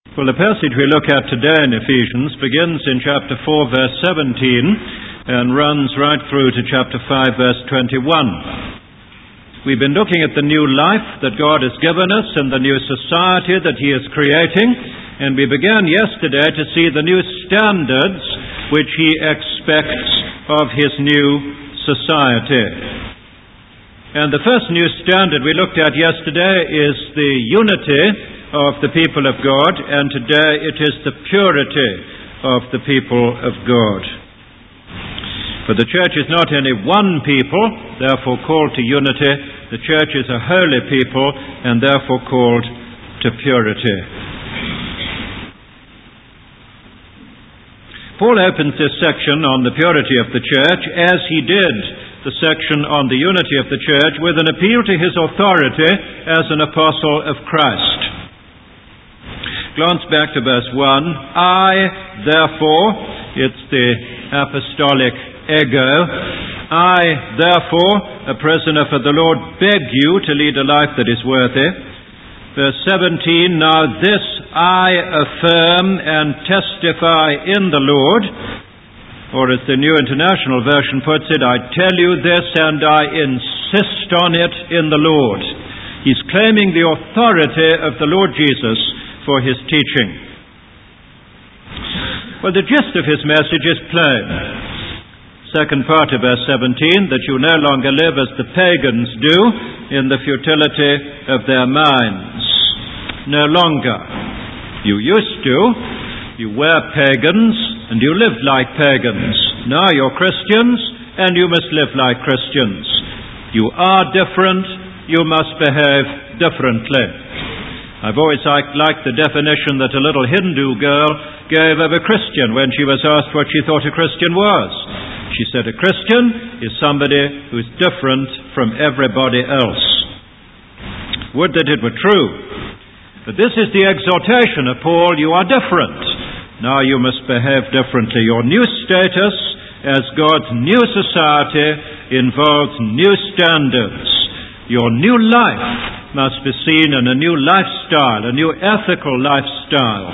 Well, the passage we look at today in Ephesians begins in chapter 4, verse 17, and runs right through to chapter 5, verse 21. We've been looking at the new life that God has given us and the new society that He is creating, and we began yesterday to see the new standards which He expects of His new society. And the first new standard we looked at yesterday is the unity of the people of God, and today it is the purity of the people of God. For the church is not any one people, therefore called to unity. The church is a holy people, and therefore called to purity. Paul opens this section on the purity of the church, as he did the section on the unity of the church, with an appeal to his authority as an apostle of Christ. Glance back to verse 1. I, therefore, it's the apostolic ego, I, therefore, a prisoner for the Lord, beg you to lead a life that is worthy. Verse 17, now this I affirm and testify in the Lord, or as the New International Version puts it, I tell you this and I insist on it in the Lord. He's claiming the authority of the Lord Jesus for his teaching. Well, the gist of his message is plain. Second part of verse 17, that you no longer live as the pagans do in the futility of their minds. No longer. You used to. You were pagans and you lived like pagans. Now you're Christians and you must live like Christians. You are different. You must behave differently. I've always liked the definition that a little Hindu girl gave of a Christian when she was asked what she thought a Christian was. She said a Christian is somebody who's different from everybody else. Would that it were true. But this is the exhortation of Paul. You are different. Now you must behave differently. Your new status as God's new society involves new standards. Your new life must be seen in a new lifestyle, a new ethical lifestyle.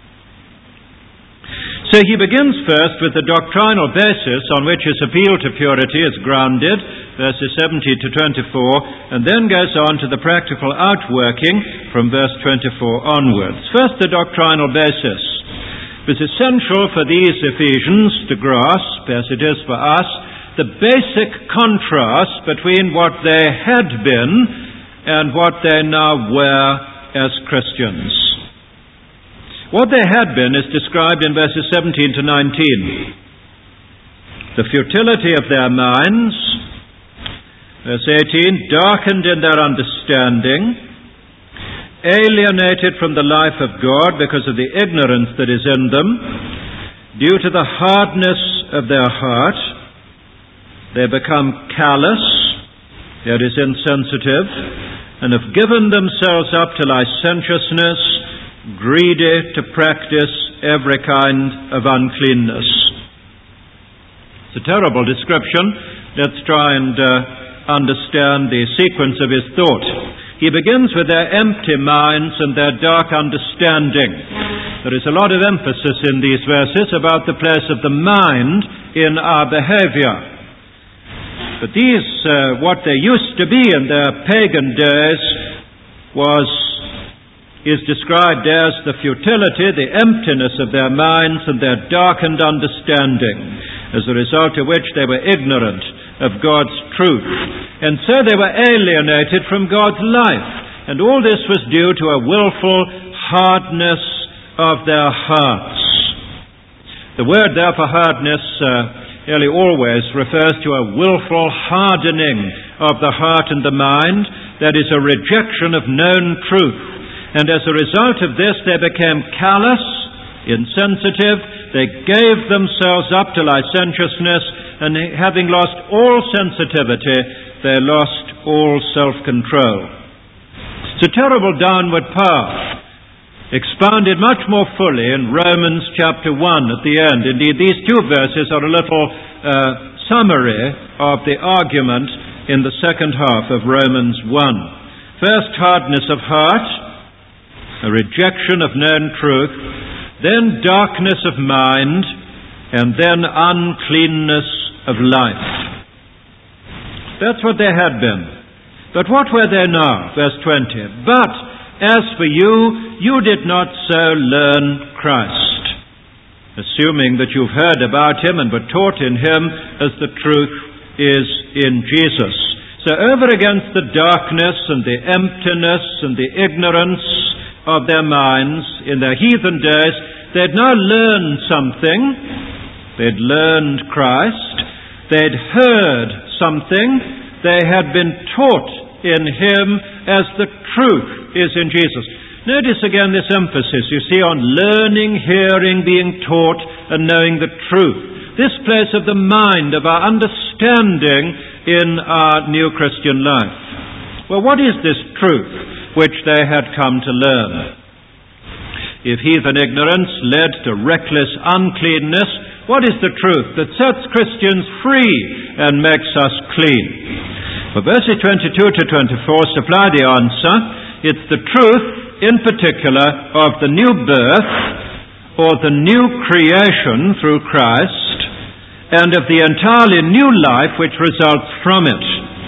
So he begins first with the doctrinal basis on which his appeal to purity is grounded, verses 17 to 24, and then goes on to the practical outworking from verse 24 onwards. First, the doctrinal basis. It was essential for these Ephesians to grasp, as it is for us, the basic contrast between what they had been and what they now were as Christians. What they had been is described in verses 17 to 19. The futility of their minds, verse 18, darkened in their understanding, alienated from the life of God because of the ignorance that is in them, due to the hardness of their heart. They become callous, that is insensitive, and have given themselves up to licentiousness, greedy to practice every kind of uncleanness. It's a terrible description. Let's try and understand the sequence of his thought. He begins with their empty minds and their dark understanding. There is a lot of emphasis in these verses about the place of the mind in our behavior. But these, what they used to be in their pagan days, is described as the futility, the emptiness of their minds and their darkened understanding, as a result of which they were ignorant of God's truth. And so they were alienated from God's life. And all this was due to a willful hardness of their hearts. The word there for hardness nearly always refers to a willful hardening of the heart and the mind, that is a rejection of known truth. And as a result of this, they became callous, insensitive, they gave themselves up to licentiousness, and having lost all sensitivity, they lost all self-control. It's a terrible downward path, expounded much more fully in Romans chapter 1 at the end. Indeed, these two verses are a little summary of the argument in the second half of Romans 1. First, hardness of heart. a rejection of known truth, then darkness of mind, and then uncleanness of life. That's what they had been. But what were they now? Verse 20. But as for you, you did not so learn Christ, assuming that you've heard about him and were taught in him as the truth is in Jesus. So over against the darkness and the emptiness and the ignorance of their minds in their heathen days, they'd now learned something. They'd learned Christ. They'd heard something. They had been taught in him as the truth is in Jesus. Notice again this emphasis, you see, on learning, hearing, being taught, and knowing the truth. This place of the mind, of our understanding in our new Christian life. Well, what is this truth which they had come to learn? If heathen ignorance led to reckless uncleanness, what is the truth that sets Christians free and makes us clean? Well, verses 22 to 24 supply the answer. It's the truth, in particular, of the new birth, or the new creation through Christ, and of the entirely new life which results from it.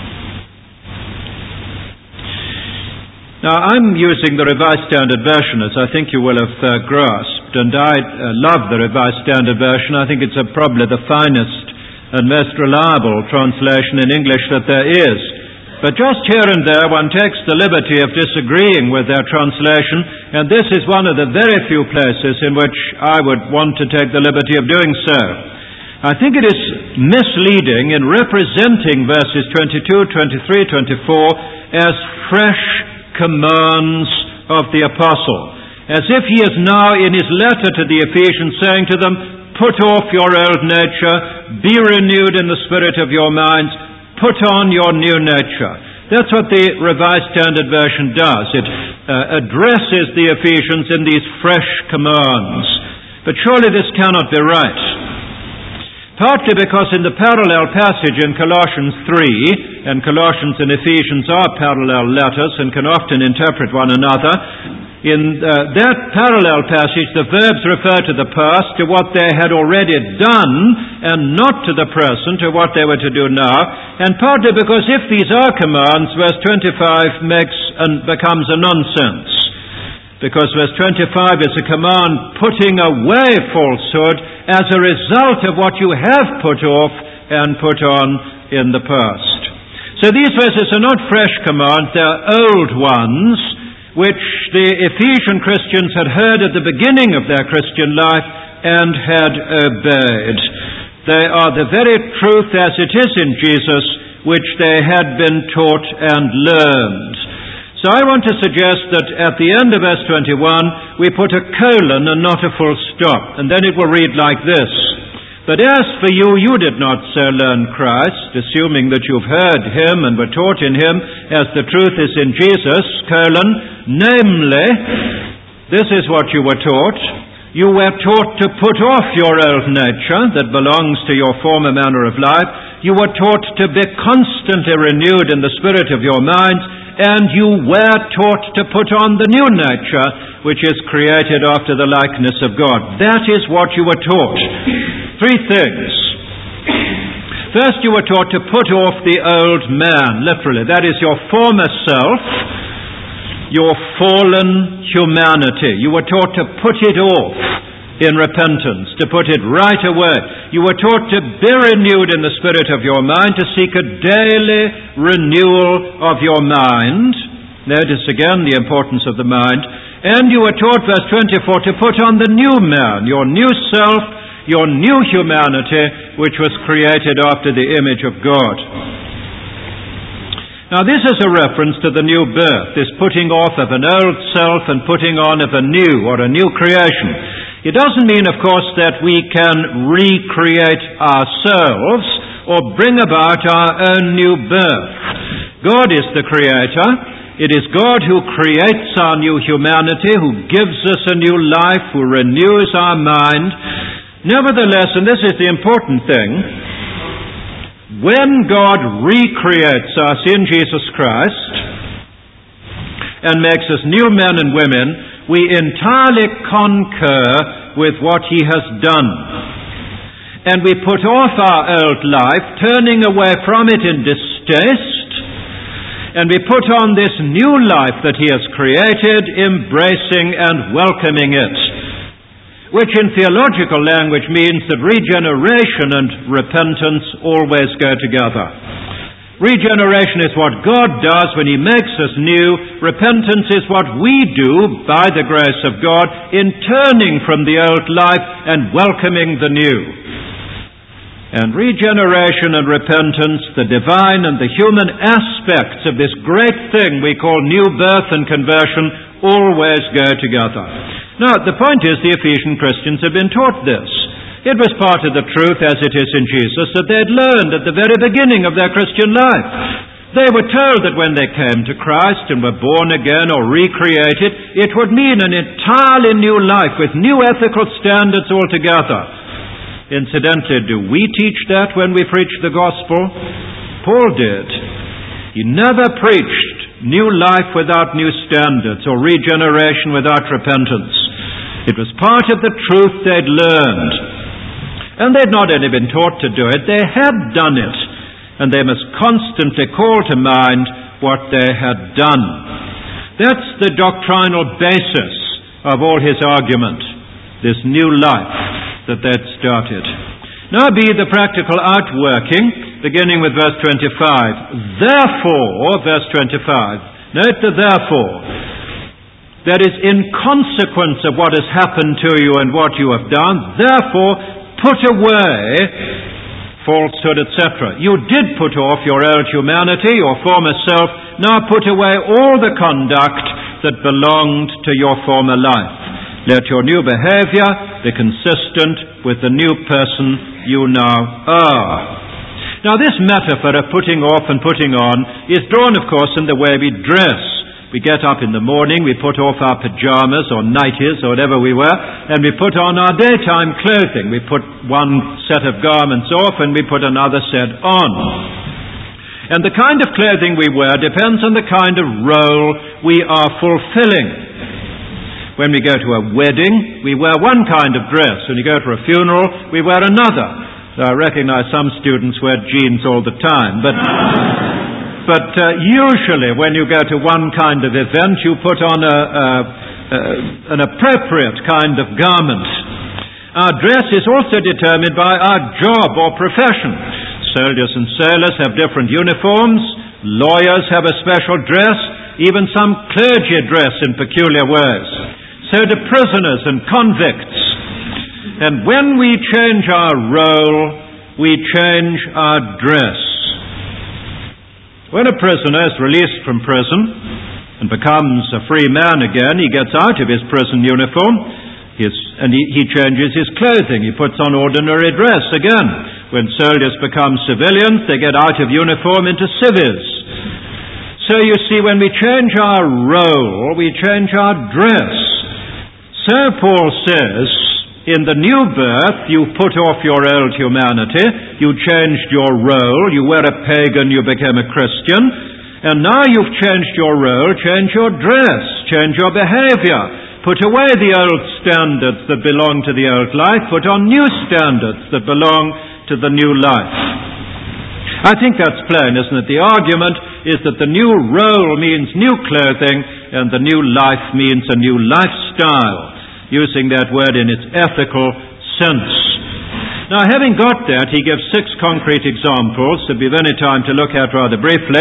Now, I'm using the Revised Standard Version, as I think you will have grasped, and I love the Revised Standard Version. I think it's probably the finest and most reliable translation in English that there is. But just here and there one takes the liberty of disagreeing with their translation, and this is one of the very few places in which I would want to take the liberty of doing so. I think it is misleading in representing verses 22, 23, 24 as fresh commands of the apostle, as if he is now in his letter to the Ephesians saying to them, put off your old nature, be renewed in the spirit of your minds, put on your new nature. That's what the Revised Standard Version does. It addresses the Ephesians in these fresh commands. But surely this cannot be right. Partly because in the parallel passage in Colossians 3, and Colossians and Ephesians are parallel letters and can often interpret one another, in that parallel passage the verbs refer to the past, to what they had already done, and not to the present, to what they were to do now, and partly because if these are commands, verse 25 becomes a nonsense. Because verse 25 is a command putting away falsehood as a result of what you have put off and put on in the past. So these verses are not fresh commands, they're old ones, which the Ephesian Christians had heard at the beginning of their Christian life and had obeyed. They are the very truth as it is in Jesus, which they had been taught and learned. So I want to suggest that at the end of verse 21, we put a colon and not a full stop, and then it will read like this. But as for you, you did not so learn Christ, assuming that you've heard him and were taught in him, as the truth is in Jesus, colon, namely, this is what you were taught. You were taught to put off your old nature that belongs to your former manner of life. You were taught to be constantly renewed in the spirit of your minds, and you were taught to put on the new nature, which is created after the likeness of God. That is what you were taught. Three things. First, you were taught to put off the old man, literally. That is your former self, your fallen humanity. You were taught to put it off in repentance, to put it right away. You were taught to be renewed in the spirit of your mind, to seek a daily renewal of your mind. Notice again the importance of the mind. And you were taught, verse 24, to put on the new man, your new self, your new humanity, which was created after the image of God. Now this is a reference to the new birth, this putting off of an old self and putting on of a new, or a new creation. It doesn't mean, of course, that we can recreate ourselves or bring about our own new birth. God is the creator. It is God who creates our new humanity, who gives us a new life, who renews our mind. Nevertheless, and this is the important thing, when God recreates us in Jesus Christ and makes us new men and women, we entirely concur with what he has done. And we put off our old life, turning away from it in distaste, and we put on this new life that he has created, embracing and welcoming it, which in theological language means that regeneration and repentance always go together. Regeneration is what God does when he makes us new. Repentance is what we do by the grace of God in turning from the old life and welcoming the new. And regeneration and repentance, the divine and the human aspects of this great thing we call new birth and conversion, always go together. Now, the point is the Ephesian Christians have been taught this. It was part of the truth, as it is in Jesus, that they had learned at the very beginning of their Christian life. They were told that when they came to Christ and were born again or recreated, it would mean an entirely new life with new ethical standards altogether. Incidentally, do we teach that when we preach the gospel? Paul did. He never preached new life without new standards or regeneration without repentance. It was part of the truth they'd learned. And they'd not only been taught to do it, they had done it. And they must constantly call to mind what they had done. That's the doctrinal basis of all his argument, this new life that they'd started. Now be the practical outworking, beginning with verse 25. Therefore, verse 25, note the therefore. That is, in consequence of what has happened to you and what you have done, therefore, put away falsehood, etc. You did put off your old humanity, your former self. Now put away all the conduct that belonged to your former life. Let your new behavior be consistent with the new person you now are. Now this metaphor of putting off and putting on is drawn, of course, in the way we dress. We get up in the morning, we put off our pajamas or nighties or whatever we wear, and we put on our daytime clothing. We put one set of garments off and we put another set on. And the kind of clothing we wear depends on the kind of role we are fulfilling. When we go to a wedding, we wear one kind of dress. When you go to a funeral, we wear another. I recognize some students wear jeans all the time, but usually when you go to one kind of event, you put on an appropriate kind of garment. Our dress is also determined by our job or profession. Soldiers and sailors have different uniforms. Lawyers have a special dress. Even some clergy dress in peculiar ways. So do prisoners and convicts. And when we change our role, we change our dress. When a prisoner is released from prison and becomes a free man again, he gets out of his prison uniform and he changes his clothing. He puts on ordinary dress again. When soldiers become civilians, they get out of uniform into civils. So you see, when we change our role, we change our dress. So Paul says, in the new birth, you put off your old humanity, you changed your role, you were a pagan, you became a Christian, and now you've changed your role, change your dress, change your behavior, put away the old standards that belong to the old life, put on new standards that belong to the new life. I think that's plain, isn't it? The argument is that the new role means new clothing, and the new life means a new lifestyle, using that word in its ethical sense. Now, having got that, he gives 6 concrete examples that we've only time to look at rather briefly.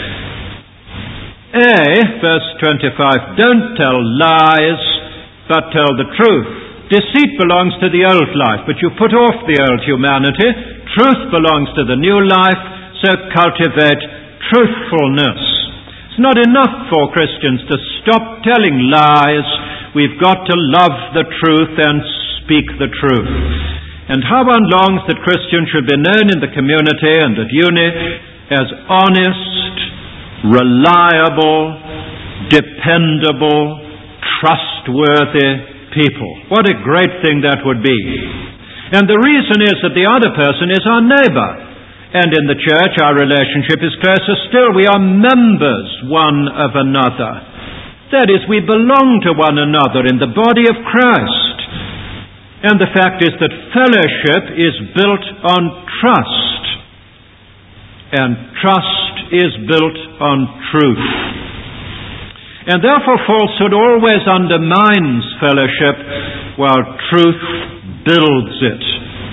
A, verse 25, don't tell lies, but tell the truth. Deceit belongs to the old life, but you put off the old humanity. Truth belongs to the new life, so cultivate truthfulness. It's not enough for Christians to stop telling lies. We've got to love the truth and speak the truth. And how one longs that Christians should be known in the community and at uni as honest, reliable, dependable, trustworthy people. What a great thing that would be. And the reason is that the other person is our neighbor. And in the church, our relationship is closer still. We are members one of another. That is, we belong to one another in the body of Christ. And the fact is that fellowship is built on trust. And trust is built on truth. And therefore falsehood always undermines fellowship, while truth builds it.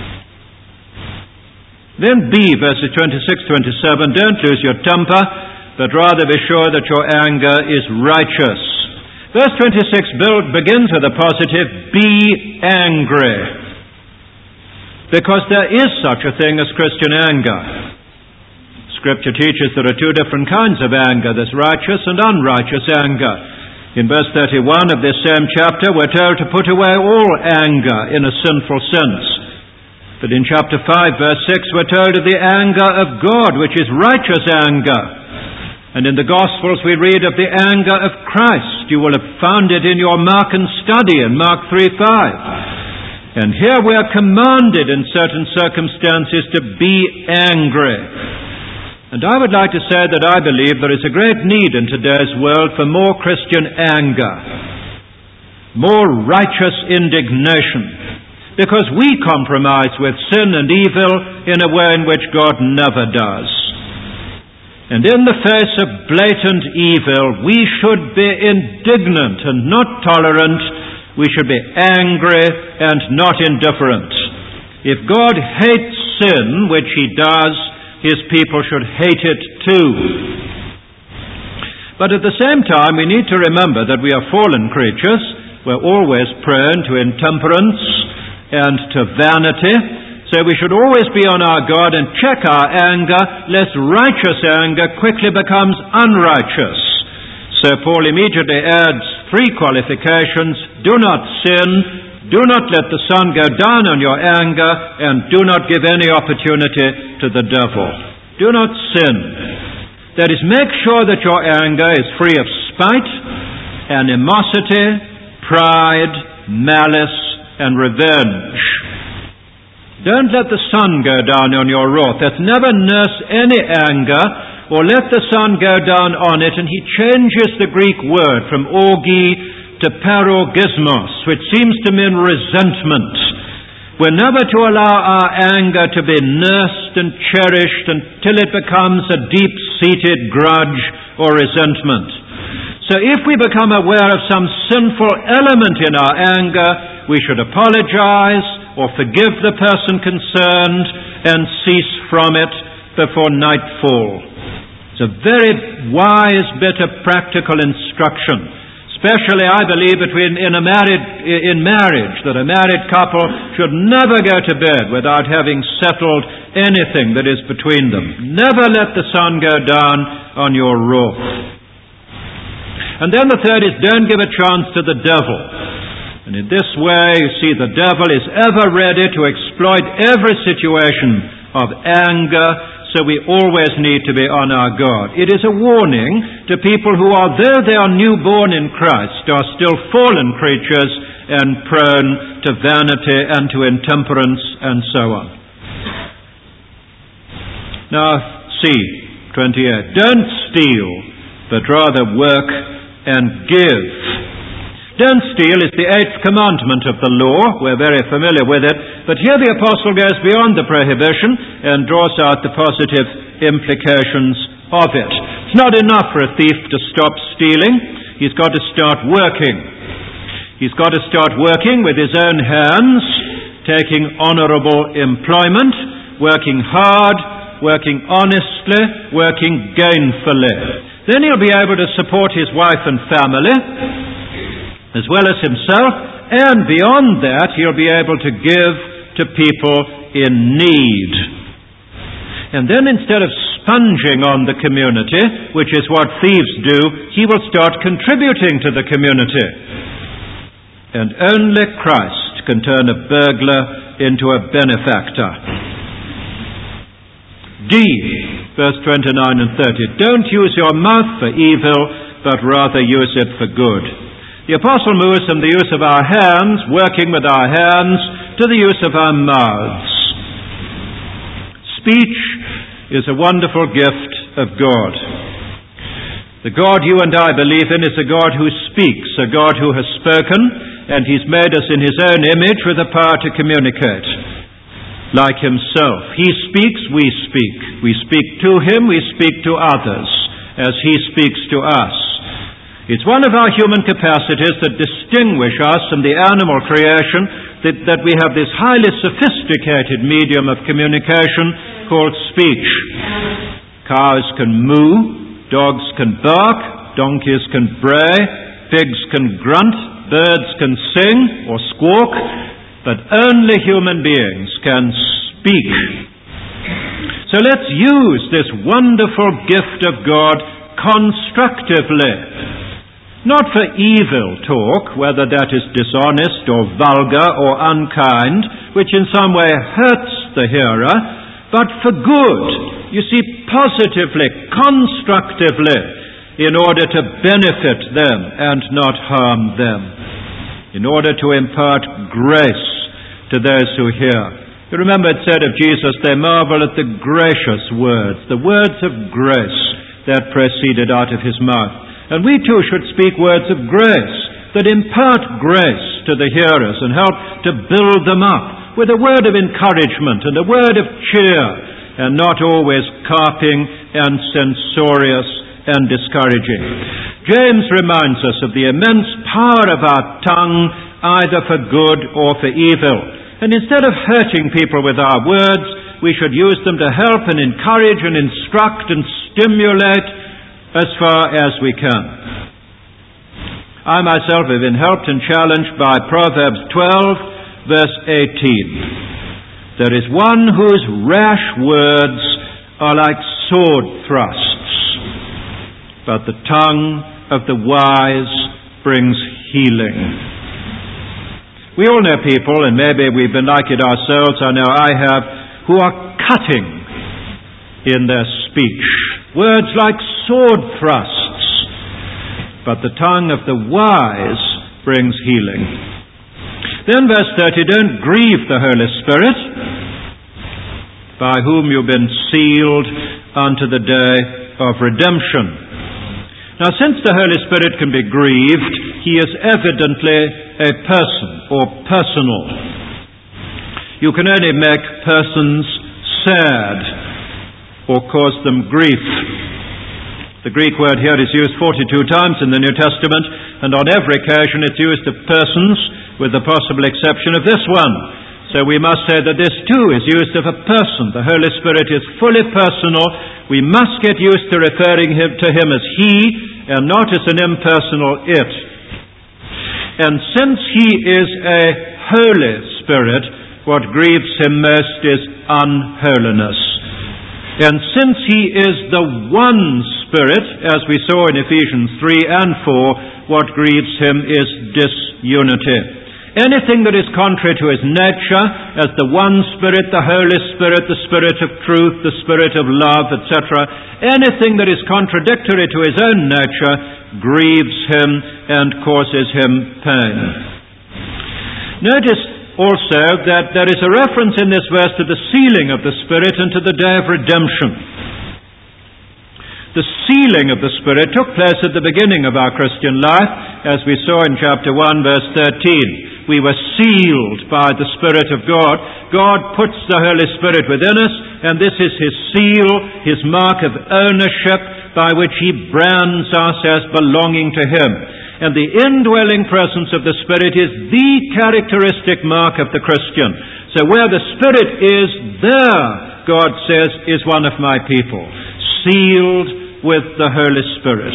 Then B, verses 26-27, don't lose your temper, but rather be sure that your anger is righteous. Verse 26 begins with a positive, be angry. Because there is such a thing as Christian anger. Scripture teaches there are two different kinds of anger. There's righteous and unrighteous anger. In verse 31 of this same chapter, we're told to put away all anger in a sinful sense. But in chapter 5, verse 6, we're told of the anger of God, which is righteous anger. And in the Gospels we read of the anger of Christ. You will have found it in your Markan study in Mark 3:5. And here we are commanded in certain circumstances to be angry. And I would like to say that I believe there is a great need in today's world for more Christian anger, more righteous indignation, because we compromise with sin and evil in a way in which God never does. And in the face of blatant evil, we should be indignant and not tolerant. We should be angry and not indifferent. If God hates sin, which He does, His people should hate it too. But at the same time, we need to remember that we are fallen creatures. We're always prone to intemperance and to vanity. So we should always be on our guard and check our anger, lest righteous anger quickly becomes unrighteous. So Paul immediately adds 3 qualifications. Do not sin, do not let the sun go down on your anger, and do not give any opportunity to the devil. Do not sin. That is, make sure that your anger is free of spite, animosity, pride, malice, and revenge. Don't let the sun go down on your wrath. That's never nurse any anger, or let the sun go down on it. And he changes the Greek word from orgi to parogismos, which seems to mean resentment. We're never to allow our anger to be nursed and cherished until it becomes a deep-seated grudge or resentment. So if we become aware of some sinful element in our anger, we should apologize or forgive the person concerned and cease from it before nightfall. It's a very wise bit of practical instruction, especially, I believe, in marriage, that a married couple should never go to bed without having settled anything that is between them. Never let the sun go down on your wrath. And then the third is, don't give a chance to the devil. And in this way, you see, the devil is ever ready to exploit every situation of anger, so we always need to be on our guard. It is a warning to people who, although they are newborn in Christ, are still fallen creatures and prone to vanity and to intemperance and so on. Now, C, 28. Don't steal, but rather work and give. Don't steal is the 8th commandment of the law. We're very familiar with it. But here the apostle goes beyond the prohibition and draws out the positive implications of it. It's not enough for a thief to stop stealing. He's got to start working. He's got to start working with his own hands, taking honorable employment, working hard, working honestly, working gainfully. Then he'll be able to support his wife and family, as well as himself, and beyond that, he'll be able to give to people in need. And then instead of sponging on the community, which is what thieves do, he will start contributing to the community. And only Christ can turn a burglar into a benefactor. D, verse 29 and 30. Don't use your mouth for evil, but rather use it for good. The apostle moves from the use of our hands, working with our hands, to the use of our mouths. Speech is a wonderful gift of God. The God you and I believe in is a God who speaks, a God who has spoken, and He's made us in His own image with the power to communicate. Like Himself. He speaks, we speak. We speak to Him, we speak to others, as He speaks to us. It's one of our human capacities that distinguish us from the animal creation, that we have this highly sophisticated medium of communication called speech. Cows can moo, dogs can bark, donkeys can bray, pigs can grunt, birds can sing or squawk, but only human beings can speak. So let's use this wonderful gift of God constructively. Not for evil talk, whether that is dishonest or vulgar or unkind, which in some way hurts the hearer, but for good. You see, positively, constructively, in order to benefit them and not harm them, in order to impart grace to those who hear. You remember it said of Jesus, they marvel at the gracious words, the words of grace that proceeded out of His mouth. And we too should speak words of grace that impart grace to the hearers and help to build them up with a word of encouragement and a word of cheer, and not always carping and censorious and discouraging. James reminds us of the immense power of our tongue, either for good or for evil. And instead of hurting people with our words, we should use them to help and encourage and instruct and stimulate as far as we can. I myself have been helped and challenged by Proverbs 12, verse 18. There is one whose rash words are like sword thrusts, but the tongue of the wise brings healing. We all know people, and maybe we've been like it ourselves, I know I have, who are cutting in their speech. Words like sword thrusts, but the tongue of the wise brings healing. Then verse 30, don't grieve the Holy Spirit, by whom you've been sealed unto the day of redemption. Now, since the Holy Spirit can be grieved, He is evidently a person or personal. You can only make persons sad or cause them grief. The Greek word here is used 42 times in the New Testament, and on every occasion it's used of persons, with the possible exception of this one. So we must say that this too is used of a person. The Holy Spirit is fully personal. We must get used to referring to Him as He, and not as an impersonal it. And since He is a Holy Spirit, what grieves Him most is unholiness. And since He is the one Spirit, as we saw in Ephesians 3 and 4, what grieves Him is disunity. Anything that is contrary to His nature, as the one Spirit, the Holy Spirit, the Spirit of truth, the Spirit of love, etc., anything that is contradictory to His own nature grieves Him and causes Him pain. Notice also that there is a reference in this verse to the sealing of the Spirit and to the day of redemption. The sealing of the Spirit took place at the beginning of our Christian life, as we saw in chapter 1, verse 13. We were sealed by the Spirit of God. God puts the Holy Spirit within us, and this is His seal, His mark of ownership, by which He brands us as belonging to Him. And the indwelling presence of the Spirit is the characteristic mark of the Christian. So where the Spirit is, there, God says, is one of my people, sealed with the Holy Spirit.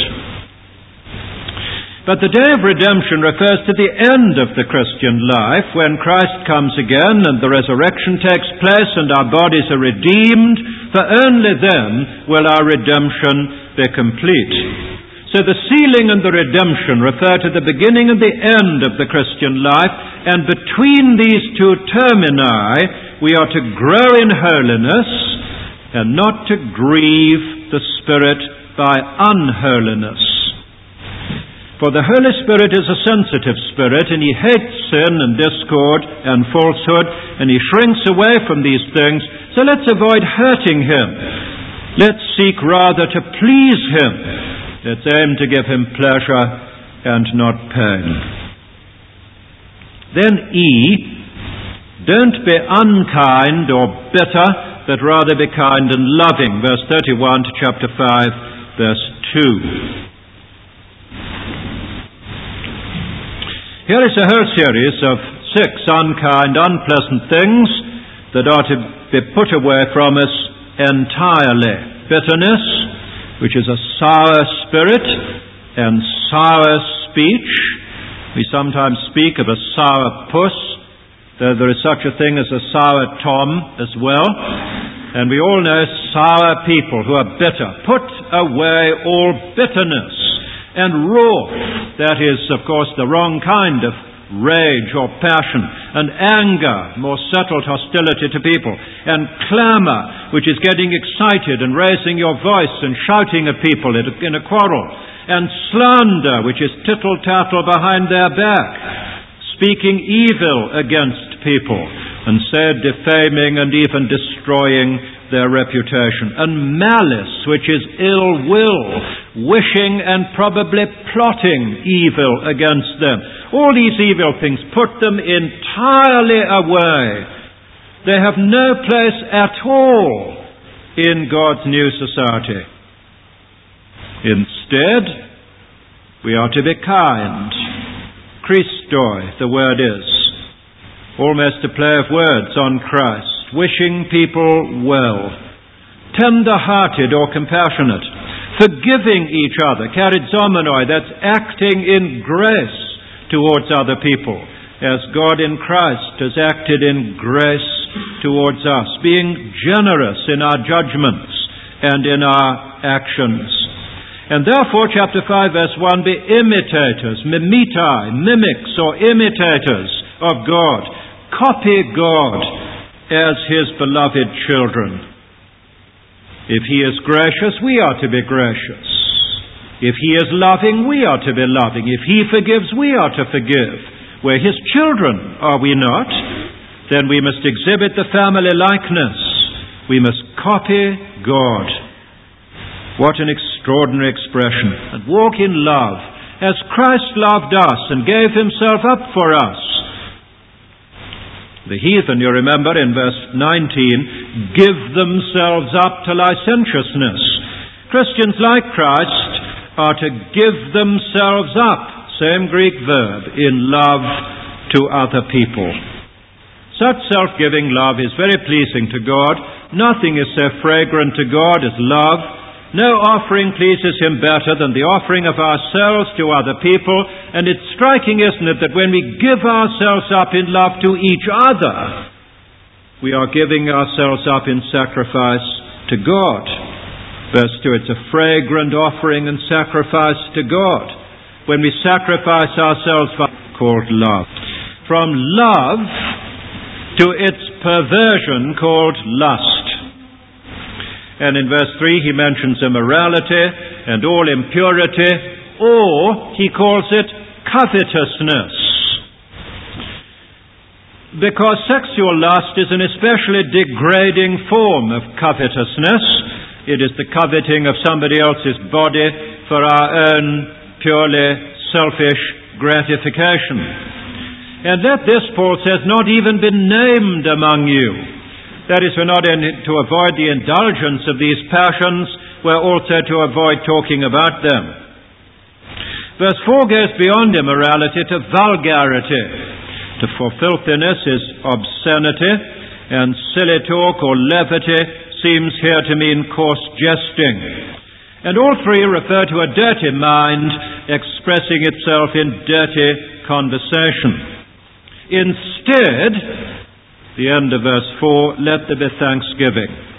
But the day of redemption refers to the end of the Christian life, when Christ comes again and the resurrection takes place and our bodies are redeemed, for only then will our redemption be complete. So the sealing and the redemption refer to the beginning and the end of the Christian life, and between these two termini we are to grow in holiness and not to grieve the Spirit by unholiness. For the Holy Spirit is a sensitive Spirit, and He hates sin and discord and falsehood, and He shrinks away from these things. So let's avoid hurting Him. Let's seek rather to please Him. Let's aim to give him pleasure and not pain. Then E, don't be unkind or bitter, but rather be kind and loving. Verse 31 to chapter 5, verse 2. Here is a whole series of 6 unkind, unpleasant things that are to be put away from us entirely. Bitterness, which is a sour spirit, and sour speech. We sometimes speak of a sour puss, though there is such a thing as a sour Tom as well. And we all know sour people who are bitter. Put away all bitterness and wrath. That is, of course, the wrong kind of rage or passion. And anger, more settled hostility to people. And clamor, which is getting excited and raising your voice and shouting at people in a quarrel. And slander, which is tittle-tattle behind their back. Speaking evil against people, and so defaming and even destroying their reputation. And malice, which is ill will, wishing and probably plotting evil against them. All these evil things, put them entirely away. They have no place at all in God's new society. Instead, we are to be kind. Christoi, the word is. Almost a play of words on Christ. Wishing people well. Tender-hearted or compassionate. Forgiving each other. Charizomai, that's acting in grace towards other people, as God in Christ has acted in grace towards us. Being generous in our judgments and in our actions. And therefore, chapter 5, verse 1, be imitators, mimetai, mimics or imitators of God. Copy God as His beloved children. If He is gracious, we are to be gracious. If He is loving, we are to be loving. If He forgives, we are to forgive. We're His children, are we not? Then we must exhibit the family likeness. We must copy God. What an extraordinary expression. And walk in love, as Christ loved us and gave Himself up for us. The heathen, you remember in verse 19, give themselves up to licentiousness. Christians like Christ are to give themselves up, same Greek verb, in love to other people. Such self-giving love is very pleasing to God. Nothing is so fragrant to God as love. No offering pleases Him better than the offering of ourselves to other people. And it's striking, isn't it, that when we give ourselves up in love to each other, we are giving ourselves up in sacrifice to God. Verse 2, it's a fragrant offering and sacrifice to God. When we sacrifice ourselves, called love. From love to its perversion called lust. And in verse 3 he mentions immorality and all impurity, or he calls it covetousness. Because sexual lust is an especially degrading form of covetousness. It is the coveting of somebody else's body for our own purely selfish gratification. And let this, Paul says, not even be named among you. That is, we're not to avoid the indulgence of these passions, we're also to avoid talking about them. Verse 4 goes beyond immorality to vulgarity. For filthiness is obscenity, and silly talk or levity seems here to mean coarse jesting. And all three refer to a dirty mind expressing itself in dirty conversation. Instead, the end of verse 4, let there be thanksgiving.